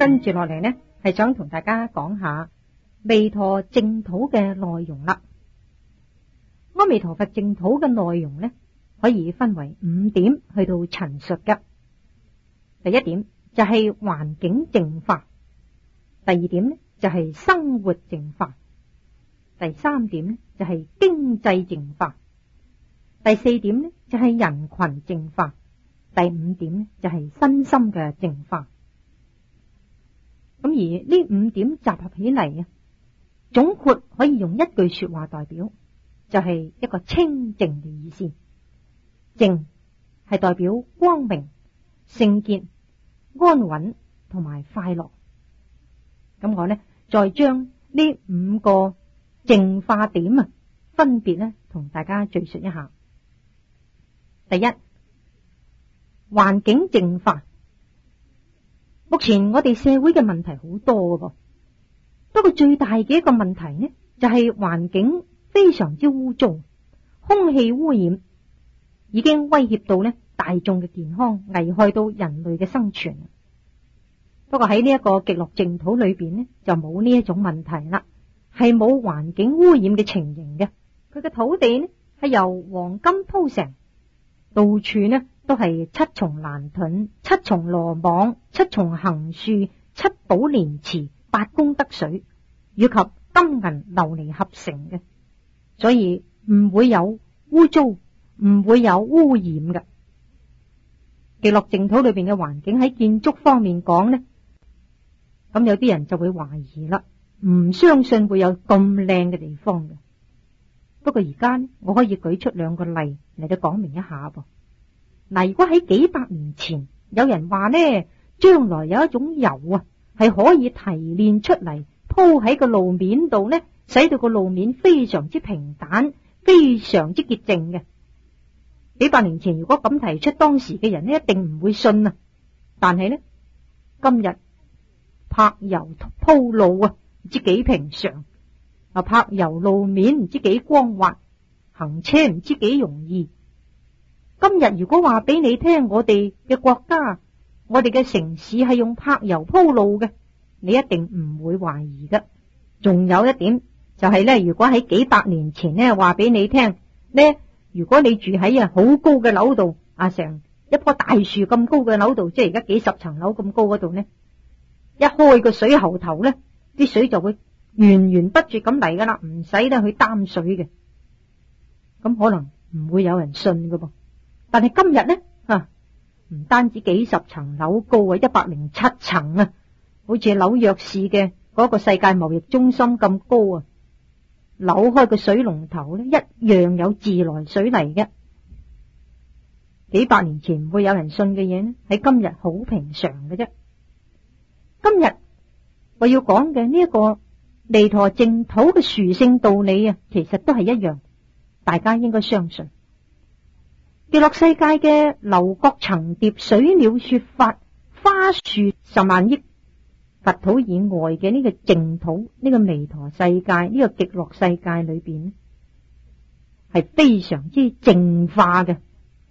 跟住落嚟呢，係想同大家講下彌陀淨土嘅內容啦。阿彌陀佛淨土嘅內容呢，可以分為5點去到陳述嘅。第一點就係環境淨化，第二點呢就係生活淨化，第3點呢就係經濟淨化，第4點呢就係人群淨化，第5點呢就係身心嘅淨化。咁而呢5點集合起嚟啊，總括可以用一句說話代表，就係一個清淨嘅意思。淨係代表光明、聖潔、安穩同埋快樂。咁我呢再將呢5個淨化點啊，分別呢同大家敘述一下。第一，環境淨化。目前我哋社會嘅問題好多㗎噃，不過最大嘅一個問題呢，就係環境非常之污糟，空氣污染已經威脅到呢大眾嘅健康，危害到人類嘅生存。不過喺呢一個極樂淨土裏邊呢，就冇呢一種問題啦，係冇環境污染嘅情形嘅。佢嘅土地呢係由黃金鋪成，到處呢都係7重欄盾、7重羅網、7重行樹、7寶蓮池、8功德水，以及金銀琉璃合成嘅，所以唔會有污糟，唔會有污染嘅。極樂淨土裏邊嘅環境喺建築方面講呢，咁有啲人就會懷疑啦，唔相信會有咁靚嘅地方嘅。不過而家呢，我可以舉出2個例嚟到講明一下噃。嗱，如果喺幾百年前有人話呢，將來有一種油啊，係可以提煉出嚟鋪喺個路面度呢，使到個路面非常之平坦，非常之潔淨嘅。幾百年前如果咁提出，當時嘅人呢一定唔會信啊。但係呢，今日柏油鋪路啊，唔知幾平常啊，柏油路面唔知幾光滑，行車唔知幾容易。今日如果話俾你聽，我哋嘅國家、我哋嘅城市係用柏油鋪路嘅，你一定唔會懷疑嘅。仲有一點就係呢，如果喺幾百年前呢話俾你聽呢，如果你住喺好高嘅樓度啊，成一棵大樹咁高嘅樓度，即係而家幾十層樓咁高嗰度呢，一開個水喉頭呢，啲水就會源源不絕咁嚟噶啦，唔使得去擔水嘅。咁可能唔會有人信噶噃。但係今日呢，唔單止幾十層樓高啊，107層啊，好似紐約市嘅嗰個世界貿易中心咁高啊，扭開個水龍頭呢，一樣有自來水嚟嘅。幾百年前唔會有人信嘅嘢呢，喺今日好平常嘅啫。今日我要講嘅呢一個彌陀淨土嘅殊勝道理啊，其實都係一樣，大家應該相信。極樂世界嘅樓閣層疊、水鳥雪法、花樹10萬億佛土以外嘅呢個淨土，呢個彌陀世界，呢個極樂世界裏邊係非常之淨化嘅，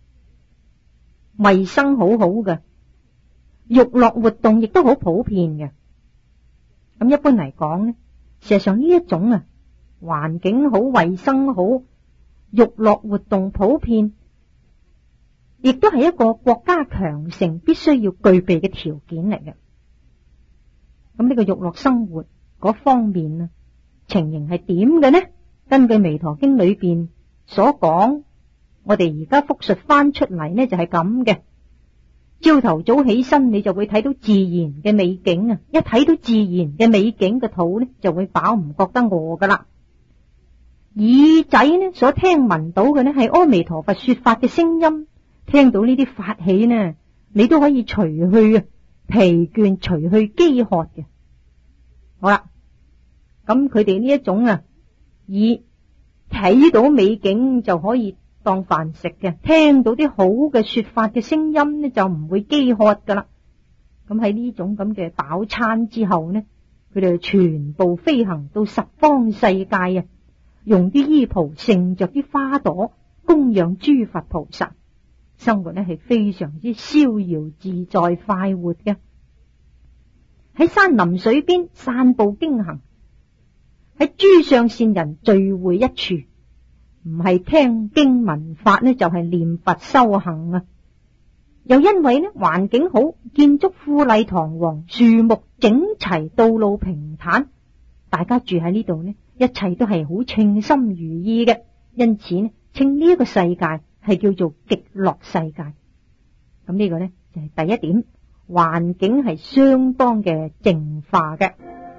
衛生好好嘅，娛樂活動亦都好普遍嘅。咁一般嚟講呢，事實上呢一種環境好、衛生好、娛樂活動普遍，亦都係一個國家強盛必須要具備嘅條件嚟嘅。咁呢個娛樂生活嗰方面情形係點嘅呢？根據彌陀經裏邊所講，我哋而家複述翻出嚟呢，就係咁嘅。朝頭早起身，你就會睇到自然嘅美景啊！一睇到自然嘅美景嘅肚呢，就會飽，唔覺得餓噶啦。耳仔呢所聽聞到嘅呢，係阿彌陀佛說法嘅聲音。聽到呢啲法喜呢，你都可以除去疲倦，除去飢渴嘅。好啦，咁佢哋呢一種以睇到美景就可以當飯食嘅，聽到啲好嘅說法嘅聲音呢，就唔會飢渴噶啦。咁喺呢種咁嘅飽餐之後呢，佢哋全部飛行到十方世界啊，用啲衣袍盛着啲花朵供養諸佛菩薩。生活呢係非常之逍遙自在快活嘅。 喺山林水邊散步經行，喺諸上善人聚會一處，唔係聽經聞法呢，就係念佛修行啊！又因為呢環境好，建築富麗堂皇，樹木整齊，道路平坦，大家住喺呢度呢，一切都係好稱心如意嘅，因此呢稱呢一個世界係叫做極樂世界。咁呢個呢就係第一點，環境係相當嘅淨化嘅。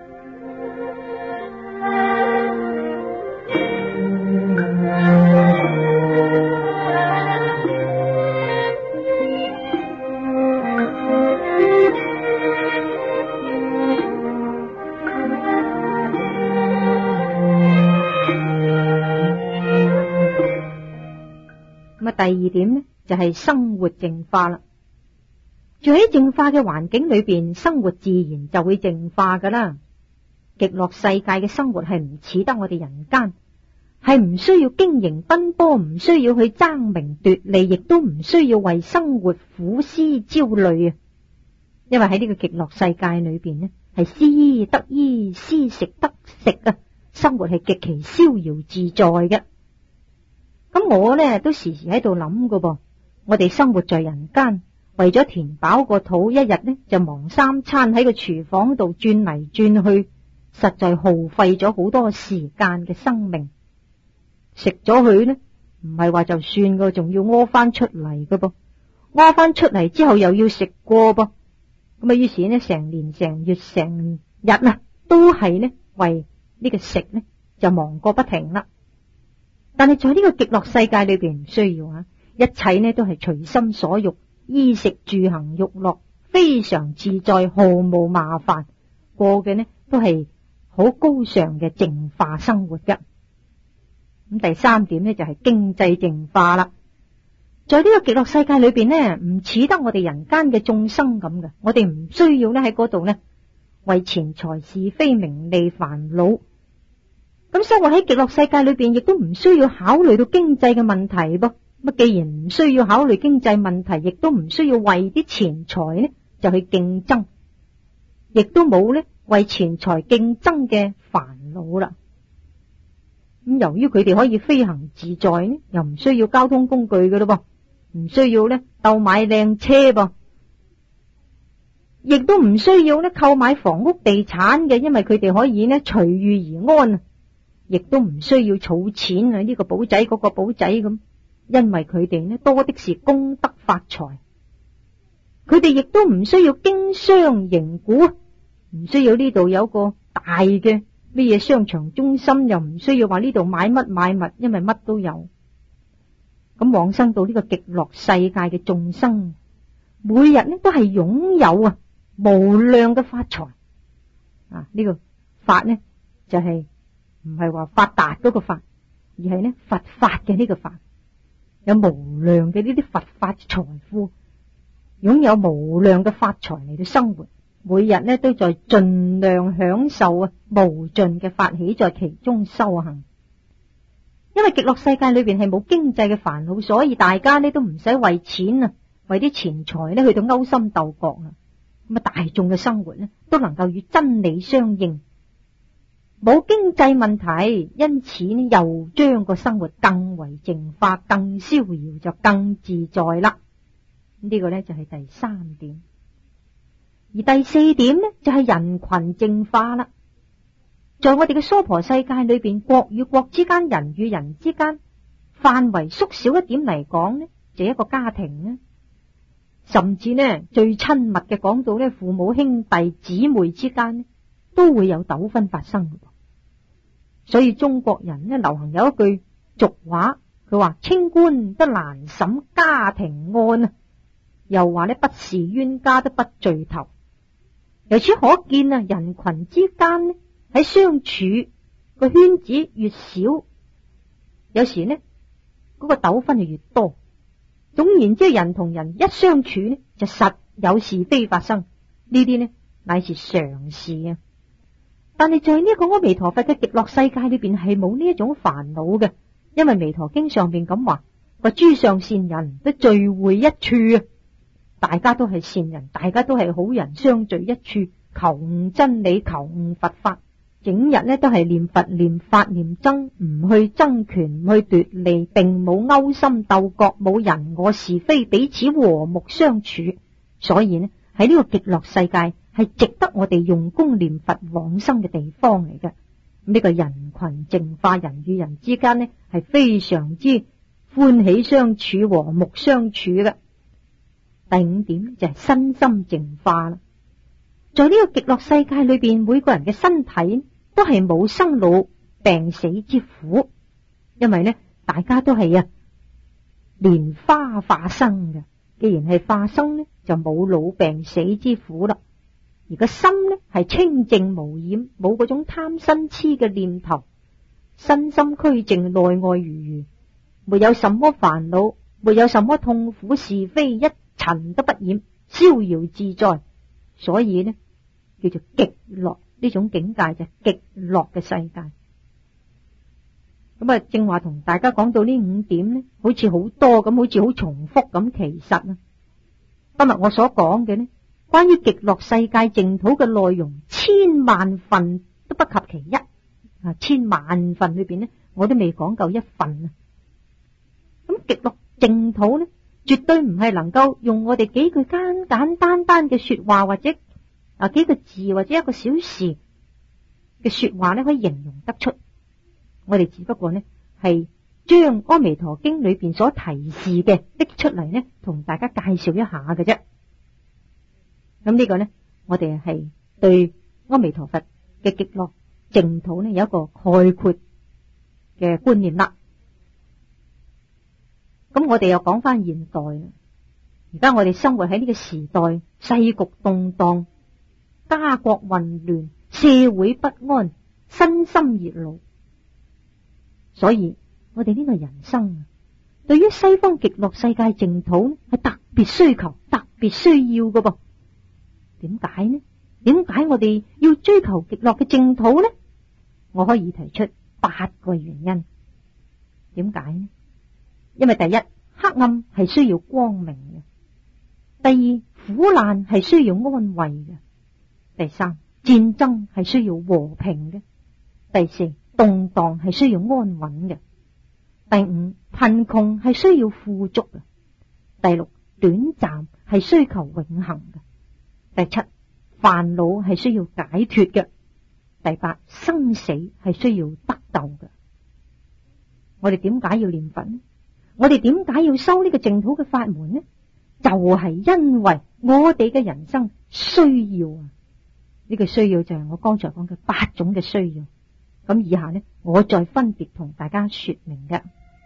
咁啊，第二點呢就係生活淨化啦。住喺淨化嘅環境裏邊，生活自然就會淨化噶啦。極樂世界嘅生活係唔似得我哋人間，係唔需要經營奔波，唔需要去爭名奪利，亦都唔需要為生活苦思焦慮啊。因為喺呢個極樂世界裏邊呢，係思衣得衣，思食得食啊，生活係極其逍遙自在嘅。咁我呢都時時喺度諗噶噃，我哋生活在人間，為咗填飽個肚，一日呢就忙三餐喺個廚房度轉嚟轉去，實在耗費咗好多時間嘅生命。食咗佢呢，唔係話就算噶，仲要屙翻出嚟噶噃，屙翻出嚟之後又要食過噃。咁啊，於是呢成年成月成日啊，都係呢為呢個食呢就忙個不停啦。但係在呢個極樂世界裏邊唔需要啊，一切呢都係隨心所欲，衣食住行育樂非常自在，毫無麻煩，過嘅呢都係好高尚嘅淨化生活嘅。咁第三點呢就係經濟淨化啦。在呢個極樂世界裏邊呢，唔似得我哋人間嘅眾生咁嘅，我哋唔需要呢喺嗰度呢為錢財是非名利煩惱。咁生活喺極樂世界裏邊，亦都唔需要考慮到經濟嘅問題噃。咁既然唔需要考慮經濟問題，亦都唔需要為啲錢財呢就去競爭，亦都冇呢為錢財競爭嘅煩惱啦。咁由於佢哋可以飛行自在呢，又唔需要交通工具嘅咯噃，唔需要呢鬥買靚車噃，亦都唔需要呢購買房屋地產嘅，因為佢哋可以呢隨遇而安啊。亦都唔需要儲錢啊，呢個寶仔嗰個寶仔咁，因為佢哋呢多的是功德發財。佢哋亦都唔需要經商營股，唔需要呢度有個大嘅咩嘢商場中心，又唔需要話呢度買乜買物，因為乜都有。咁往生到呢個極樂世界嘅眾生，每日呢都係擁有啊無量嘅發財啊。呢個法呢就係唔係話發達嗰個法，而係呢佛法嘅呢個法，有無量嘅呢啲佛法財富，擁有無量嘅發財嚟到生活，每日呢都在盡量享受啊無盡嘅法喜，在其中修行。因為極樂世界裏邊係冇經濟嘅煩惱，所以大家呢都唔使為錢啊，為啲錢財呢去到勾心鬥角啊。咁啊，大眾嘅生活呢都能夠與真理相應。冇經濟問題，因此呢又將個生活更為淨化，更逍遙，就更自在啦。呢個呢就係第三點。而第四點呢就係人群淨化啦。在我哋嘅娑婆世界裏邊，國與國之間，人與人之間，範圍縮小一點嚟講呢，就一個家庭呢，甚至呢最親密嘅講到呢父母兄弟姊妹之間呢，都會有糾紛發生嘅。所以中國人呢流行有一句俗話，佢話清官都難審家庭案啊，又話呢不是冤家都不聚頭。由此可見啊，人群之間呢喺相處個圈子越少，有時呢嗰個糾紛就越多。總言之，人同人一相處呢就實有是非發生，呢啲呢乃是常事啊。但係在呢個阿彌陀佛嘅極樂世界裏邊係冇呢一種煩惱嘅，因為彌陀經上邊咁話諸上善人都聚會一處啊，大家都係善人，大家都係好人，相聚一處， 求悟真理，求悟佛法，整日咧都係念佛念法念僧，唔去爭權，唔去奪利，並冇勾心鬥角，冇人我是非，彼此和睦相處。所以呢，喺呢個極樂世界係值得我哋用功念佛往生嘅地方嚟嘅。呢個人群淨化，人與人之間呢係非常之歡喜相處，和睦相處嘅。第五點就係身心淨化啦。在呢個極樂世界裏邊，每個人嘅身體都係冇生老病死之苦，因為呢大家都係蓮花化生嘅。既然係化生呢，就冇老病死之苦啦。而個心呢係清淨無染，冇嗰種貪嗔癡嘅念頭，身心俱淨，內外如如，沒有什麼煩惱，沒有什麼痛苦是非，一塵都不染，逍遙自在。所以呢叫做極樂，呢種境界就係極樂嘅世界。咁正話同大家講到呢五點呢，好似好多咁，好似好重複咁。其實今日我所講嘅呢，關於極樂世界淨土嘅內容，千萬份都不及其一。千萬份裏邊呢，我都未講夠一份。咁極樂淨土呢，絕對唔係能夠用我哋幾句簡簡單單嘅說話，或者幾個字，或者一個小時嘅說話呢，可以形容得出。我哋只不過呢係將阿彌陀經裏邊所提示嘅拎出嚟呢，同大家介紹一下嘅啫。咁呢個呢，我哋係對阿彌陀佛嘅極樂淨土呢有一個概括嘅觀念啦。咁我哋又講翻現代啦，而家我哋生活喺呢個時代，世局動盪，家國混亂，社會不安，身心熱惱，所以我哋呢個人生對於西方極樂世界淨土係特別需求，特別需要嘅噃。點解呢？點解我哋要追求極樂嘅淨土呢？我可以提出8個原因。點解呢？因為第一，黑暗係需要光明嘅；第二，苦難係需要安慰嘅；第三，戰爭係需要和平嘅；第四，動盪係需要安穩嘅；第五，貧窮係需要富足嘅；第六，短暫係需求永恆嘅；第七，煩惱係需要解脫嘅；第八，生死係需要得救嘅。我哋點解要念佛呢？我哋點解要修呢個淨土嘅法門呢？就係因為我哋嘅人生需要啊！呢個需要就係我剛才講嘅8種嘅需要。咁以下呢，我再分別同大家說明嘅。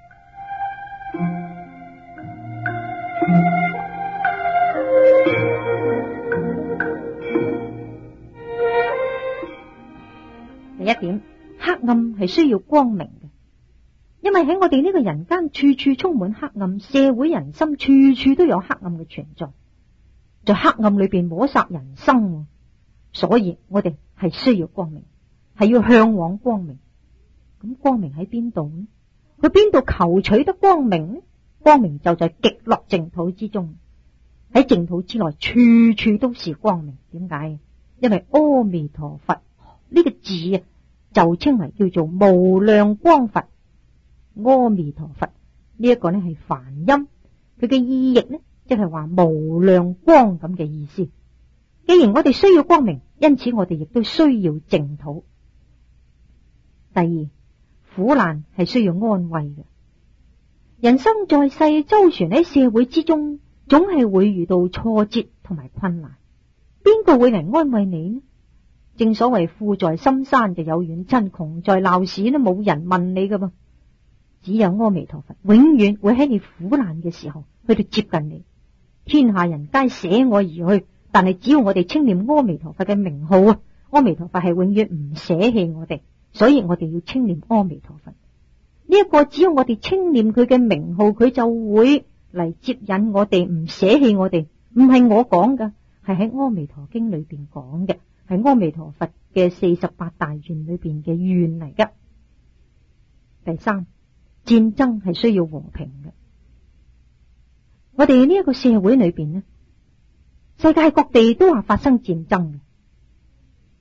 第一點，黑暗係需要光明嘅，因為喺我哋呢個人間處處充滿黑暗，社會人心處處都有黑暗嘅存在，在黑暗裏邊摸殺人生，所以我哋係需要光明，係要向往光明。咁光明喺邊度呢？去邊度求取得光明呢？光明就在極樂淨土之中，喺淨土之內處處都是光明。點解？因為阿彌陀佛呢個字就稱為叫做無量光佛。阿彌陀佛呢一個呢係梵音，佢嘅意譯呢即係話無量光咁嘅意思。既然我哋需要光明，因此我哋亦都需要淨土。第二，苦難係需要安慰嘅。人生在世周旋喺社會之中，總係會遇到挫折同埋困難，邊個會嚟安慰你呢？正所謂富在深山就有遠親，窮在鬧市都冇人問你噶噃。只有阿彌陀佛永遠會喺你苦難嘅時候去到接近你。天下人皆捨我而去，但係只要我哋稱念阿彌陀佛嘅名號啊，阿彌陀佛係永遠唔捨棄我哋，所以我哋要稱念阿彌陀佛。呢一個只要我哋稱念佢嘅名號，佢就會嚟接引我哋，唔捨棄我哋。唔係我講噶，係喺阿彌陀經裏邊講嘅，係阿彌陀佛嘅48大願裏邊嘅願嚟噶。第三，戰爭係需要和平嘅。我哋呢一個社會裏邊呢，世界各地都話發生戰爭嘅，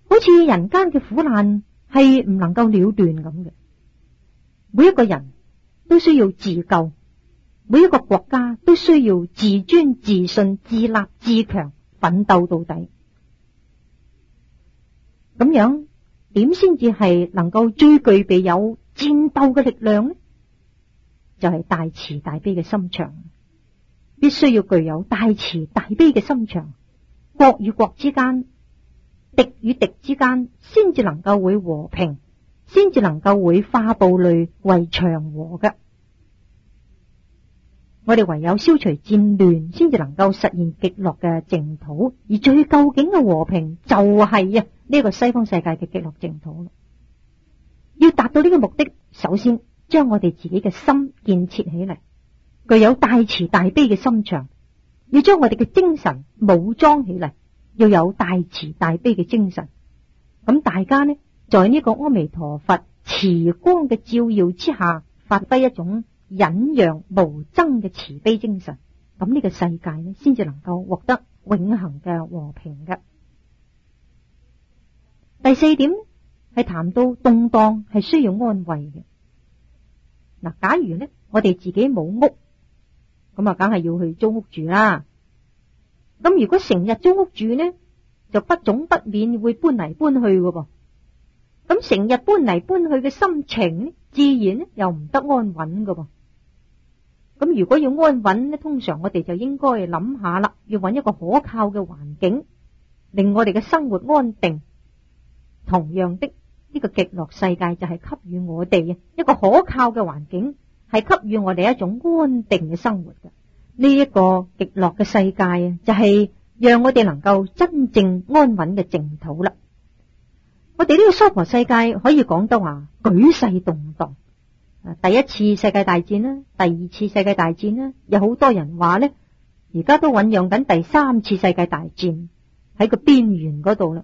好似人間嘅苦難係唔能夠了斷咁嘅。每一個人都需要自救，每一個國家都需要自尊自信、自立自強，奮鬥到底。咁樣點先至係能夠最具備有戰鬥嘅力量呢？就係大慈大悲嘅心腸，必須要具有大慈大悲嘅心腸，國與國之間、敵與敵之間，先至能夠會和平，先至能夠會化暴戾為祥和嘅。我哋唯有消除戰亂，先至能夠實現極樂嘅淨土，而最究竟嘅和平就係呢個西方世界嘅極樂淨土。要達到呢個目的，首先將我哋自己嘅心建設起嚟，具有大慈大悲嘅心腸，要將我哋嘅精神武裝起嚟，要有大慈大悲嘅精神。咁大家呢，在呢個阿彌陀佛慈光嘅照耀之下，發揮一種忍讓無爭嘅慈悲精神，咁呢個世界呢，先至能夠獲得永恆嘅和平嘅。第四點係談到動盪係需要安慰嘅。嗱，假如呢我哋自己冇屋，咁啊梗係要去租屋住啦。咁如果成日租屋住呢，就不總不免會搬嚟搬去嘅噃。咁成日搬嚟搬去嘅心情呢，自然呢又唔得安穩嘅噃。咁如果要安穩呢，通常我哋就應該諗下啦，要揾一個可靠嘅環境，令我哋嘅生活安定。同樣的，呢個極樂世界就係給予我哋一個可靠嘅環境，係給予我哋一種安定嘅生活嘅。呢一個極樂嘅世界就係讓我哋能夠真正安穩嘅淨土啦。我哋呢個娑婆世界可以講得話舉世動盪。第一次世界大戰啦，第二次世界大戰啦，有好多人話呢，而家都醞釀緊第三次世界大戰喺個邊緣嗰度啦。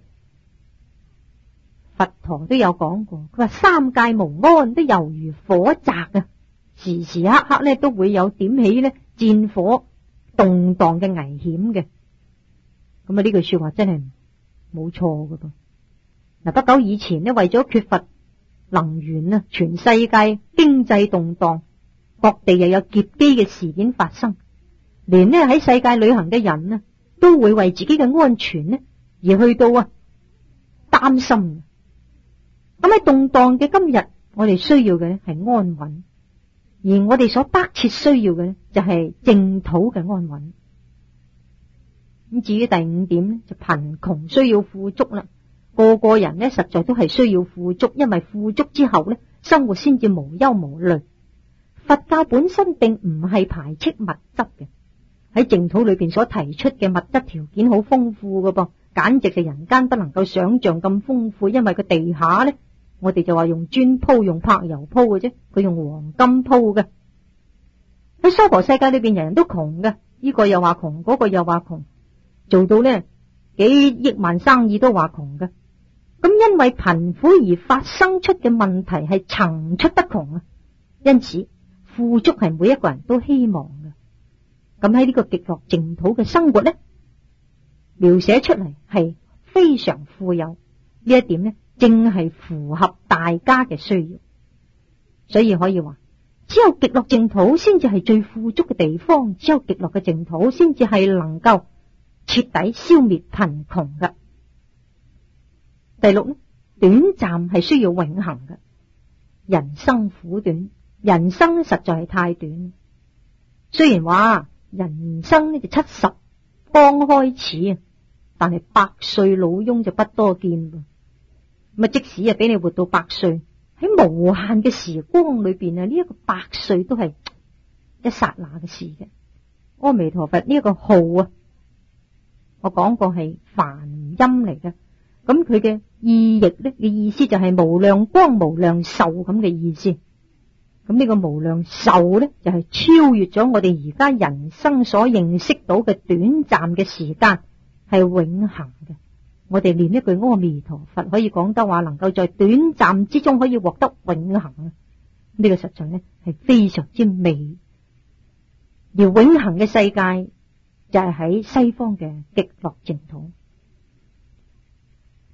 佛陀都有講過，佢話三界無安，都猶如火宅啊，時時刻刻咧都會有點起咧戰火動盪嘅危險嘅。咁啊，呢句說話真係冇錯噶噃。嗱，不久以前呢，為咗缺乏能源啊，全世界經濟動盪，各地又有劫機嘅事件發生，連呢喺世界旅行嘅人呢，都會為自己嘅安全呢而去到擔心。咁喺動盪嘅今日，我哋需要嘅係安穩，而我哋所迫切需要嘅呢，就係淨土嘅安穩。咁至於第五點呢，就貧窮需要富足啦。個個人呢，實在都係需要富足，因為富足之後呢，生活先至無憂無慮。佛教本身並唔係排斥物質嘅，喺淨土裏邊所提出嘅物質條件好豐富㗎噃，簡直係人間不能夠想象咁豐富。因為個地下呢，我哋就話用磚鋪、用柏油鋪嘅啫，佢用黃金鋪嘅。喺娑婆世界裏邊，人人都窮嘅，呢個又話窮，嗰個又話窮，做到呢幾億萬生意都話窮嘅。咁因為貧苦而發生出嘅問題係層出不窮啊，因此富足係每一個人都希望嘅。咁喺呢個極樂淨土嘅生活呢，描寫出嚟係非常富有，呢一點呢正係符合大家嘅需要。所以可以話，只有極樂淨土先至係最富足嘅地方，只有極樂嘅淨土先至係能夠徹底消滅貧窮嘅。第六呢，短暫係需要永恆嘅。人生苦短，人生實在係太短。雖然話人生呢就70剛開始啊，但係100歲老翁就不多見噃。咁啊，即使俾你活到100歲，喺無限嘅時光裏邊啊，呢一個100歲都係一剎那嘅事嘅。阿彌陀佛呢一個號啊，我講過係梵音嚟嘅。咁佢嘅意譯咧嘅意思就係無量光無量壽咁嘅意思。咁呢個無量壽咧就係超越咗我哋而家人生所認識到嘅短暫嘅時間，係永恆嘅。我哋念一句阿彌陀佛，可以講得話能夠在短暫之中可以獲得永恆啊！呢個實在咧係非常之美。而永恆嘅世界就係喺西方嘅極樂淨土。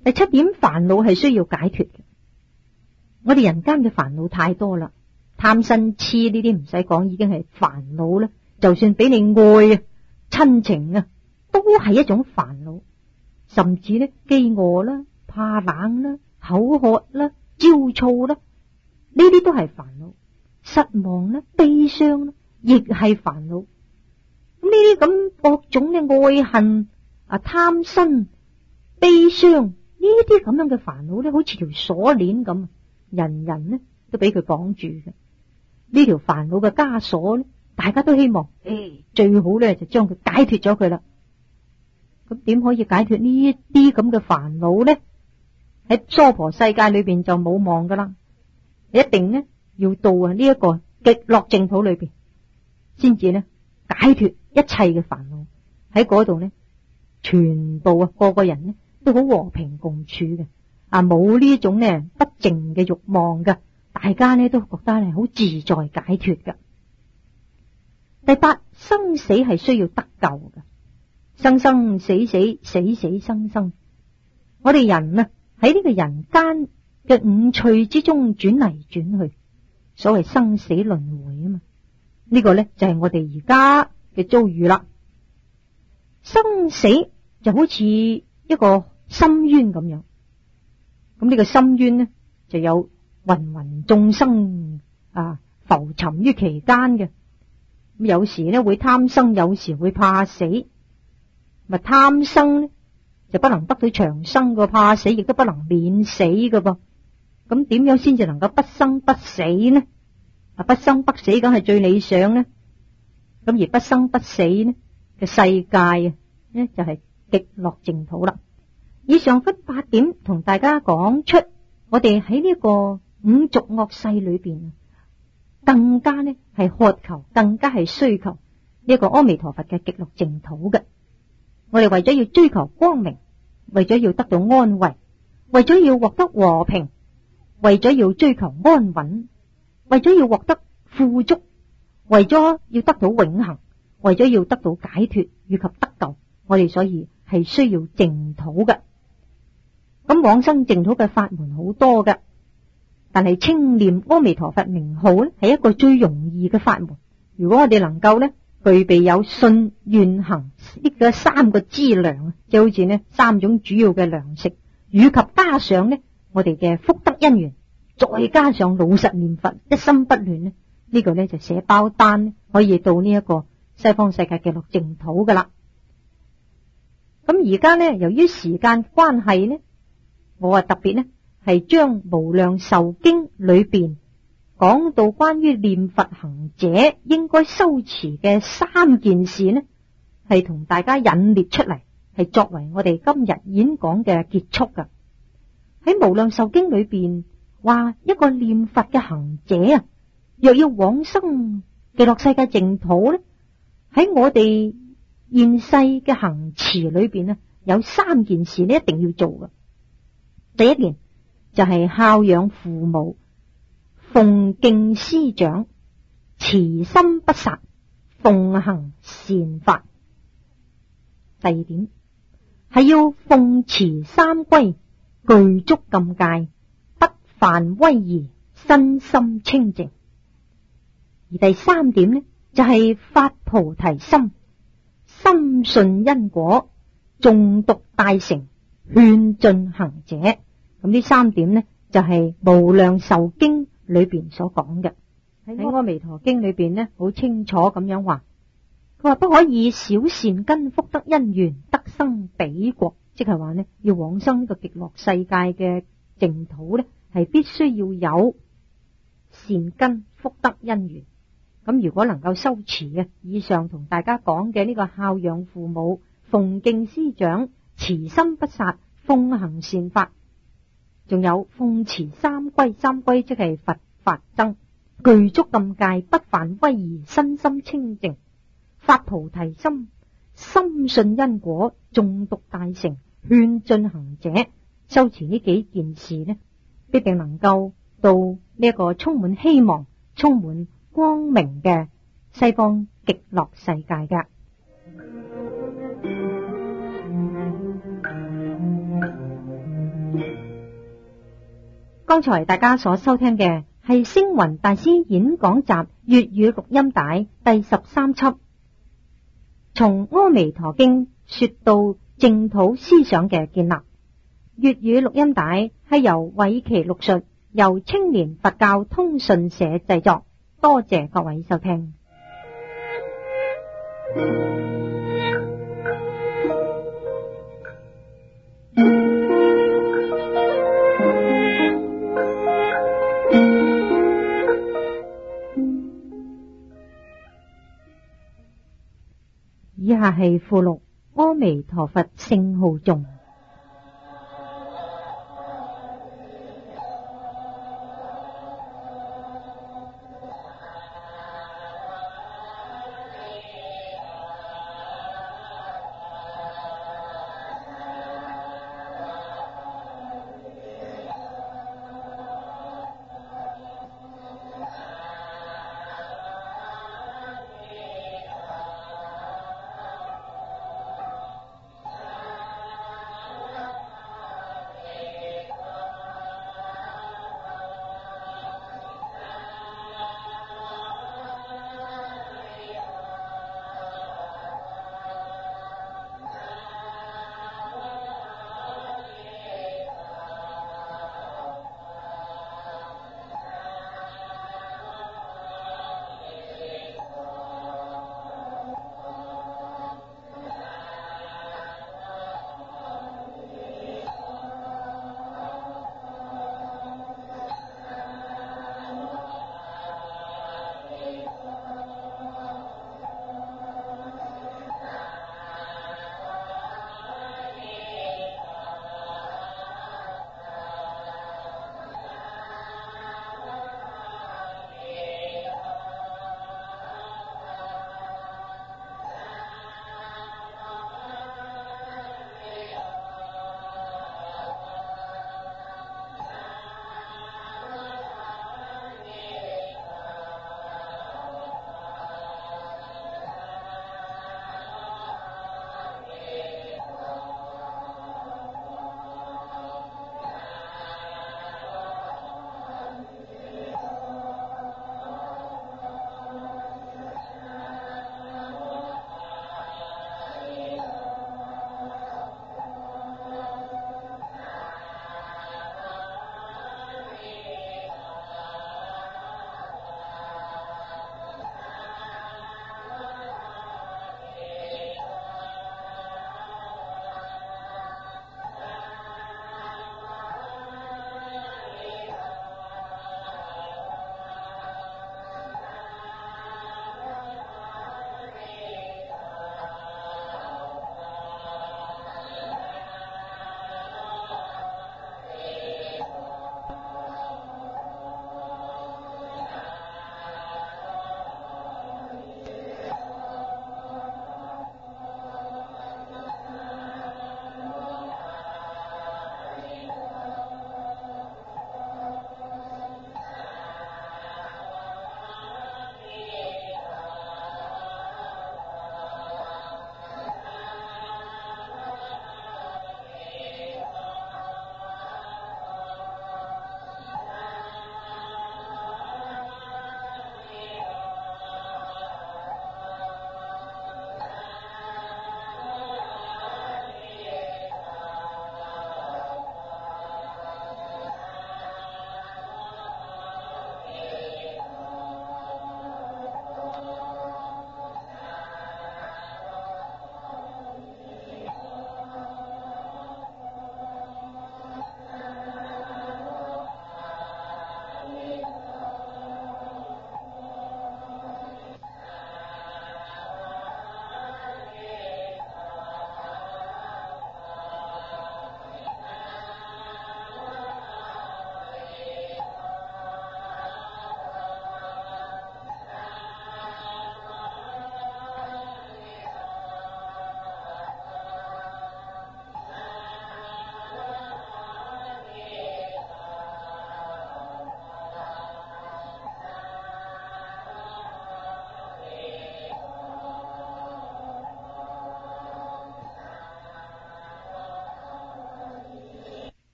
第七點，煩惱係需要解脫嘅。我哋人間嘅煩惱太多啦，貪嗔癡呢啲唔使講，已經係煩惱啦。就算俾你愛啊、親情啊，都係一種煩惱。甚至咧，飢餓啦、怕冷啦、口渴啦、焦躁啦，呢啲都係煩惱。失望啦、悲傷啦，亦係煩惱。咁呢啲咁各種嘅愛恨啊、貪嗔、悲傷呢啲咁樣嘅煩惱咧，好似條鎖鏈咁，人人呢都俾佢綁住嘅。呢條煩惱嘅枷鎖咧，大家都希望，最好咧就將佢解脫咗佢啦。咁點可以解脫呢啲咁嘅煩惱咧？喺娑婆世界裏邊就冇望噶啦，一定呢要到啊呢一個極樂淨土裏邊，先至呢解脫一切嘅煩惱。喺嗰度呢，全部啊個個人呢都好和平共處嘅，啊冇呢種呢不淨嘅慾望嘅，大家呢都覺得係好自在解脫嘅。第八，生死係需要得救嘅，生生死死，死死生生。我哋人啊喺呢個人間嘅五趣之中轉嚟轉去，所謂生死輪迴啊嘛。呢個咧就係我哋而家嘅遭遇啦。生死就好似一個深淵咁樣，咁呢個深淵呢就有芸芸眾生啊浮沉於其間嘅。咁有時呢會貪生，有時會怕死。咪貪生呢就不能得到長生個，怕死亦都不能免死噶噃。咁點樣先至能夠不生不死呢？啊，不生不死梗係最理想呢。咁而不生不死呢嘅世界啊，呢就係極樂淨土啦。以上分8點同大家講出，我哋喺呢個五濁惡世裏邊，更加呢係渴求，更加係需求呢個阿彌陀佛嘅極樂淨土嘅。我哋為咗要追求光明，為咗要得到安慰，為咗要獲得和平，為咗要追求安穩，為咗要獲得富足，為咗要得到永恆，為咗要得到解脫以及得救，我哋所以係需要淨土嘅。咁往生淨土嘅法門好多嘅，但係稱念阿彌陀佛名號咧係一個最容易嘅法門。如果我哋能夠咧具備有信願行呢個3個資糧，就好似呢3種主要嘅糧食，以及加上呢我哋嘅福德因緣，再加上老實念佛，一心不亂呢，呢個呢就寫包單，可以到呢一個西方世界嘅極樂淨土噶啦。咁而家呢，由於時間關係呢，我特別呢係將無量壽經裏邊講到關於念佛行者應該修持嘅3件事呢，係同大家引列出嚟，係作為我哋今日演講嘅結束噶。喺無量壽經裏邊話，一個念佛嘅行者啊，若要往生極樂世界淨土呢，喺我哋現世嘅行持裏邊呢，有3件事呢一定要做嘅。第一件就係孝養父母，奉敬師長，慈心不殺，奉行善法。第二點係要奉持3歸，具足禁戒，不犯威儀，身心清淨。而第3點呢，就係發菩提心，深信因果，誦讀大乘，勸進行者。咁呢3點呢，就係無量壽經裏邊所講嘅。喺阿彌陀經裏邊呢，好清楚咁樣話，佢話不可以小善根福德因緣得生彼國，即係話呢，要往生呢個極樂世界嘅淨土呢，係必須要有善根福德因緣。咁如果能夠修持嘅以上同大家講嘅呢個孝養父母、奉敬師長、慈心不殺、奉行善法，仲有奉持3歸，3歸即係佛法僧，具足禁戒，不犯威儀，身心清淨，發菩提心，深信因果，誦讀大乘，勸進行者，修持呢幾件事呢，必定能夠到呢一個充滿希望、充滿光明嘅西方極樂世界㗎。 剛才大家所收聽嘅係星雲大師演講集粵語錄音帶第13輯，從阿彌陀經說到淨土思想嘅建立。粵語錄音帶係由偉奇錄述，由青年佛教通訊社製作。多謝各位收聽。以下係附錄阿彌陀佛聖號頌。